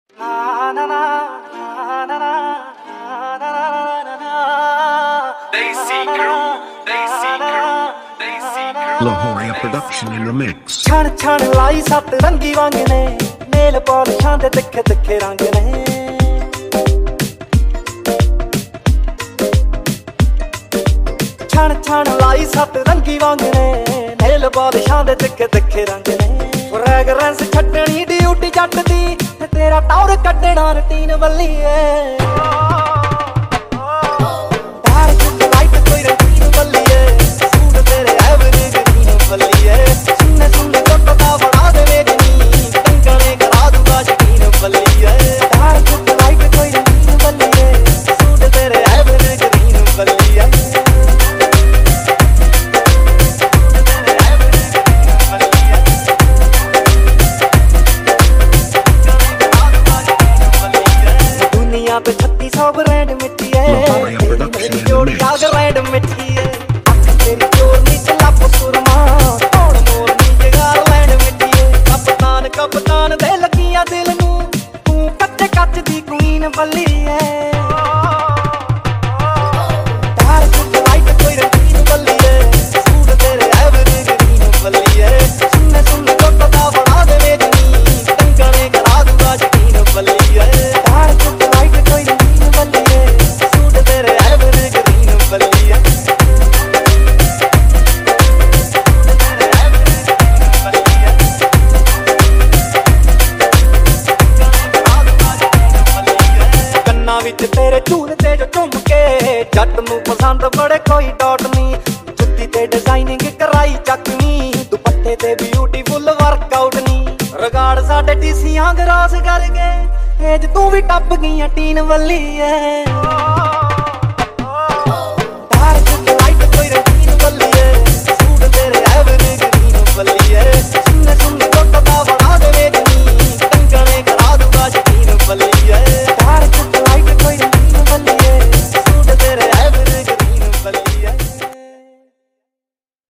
Lahoria production in the mix. छण छण लाई सत रंगी वांग ने नेल पॉलिशां दे तिखे तिखे रंग ने छण छण लाई सत रंगी वांग ने नेल पॉलिशां दे तिखे तिखे रंग ने फ्रैगरेंस छड्डनी ड्यूटी जट दी ते तेरा टौर कड्डना रूटीन वल्ली पे 3600 ब्रांड मिट्टी है मेरी जोड़ी जाग रैंड मिट्टी है तेरी जोर नी चला पुसुरमा तोड़ मोर नी जगार लैंड मिट्टी है कप्तान कप्तान दे लगियां दिल नू तू कच्चे कच दी क्वीन बल्ली है तार कुछ लाइट कोई रंगीन बल्ली है सूट तेरे एवरेज ग्रीन बल्ली है सुन सुन कोटा दा बना दे मेरी टंगणे करा दूंगा यकीन बल्ली है तार कुछ तेरे झूल ते जो झुम के जट नू पसंद बड़े कोई डॉट नी जुत्ती ते डिजाइनिंग कराई चकनी दुपट्टे ते ब्यूटीफुल वर्कआउट नी रिगार्ड साडे टीसियां ग्रास करके एज तू भी टप गई टीन वल्ली है।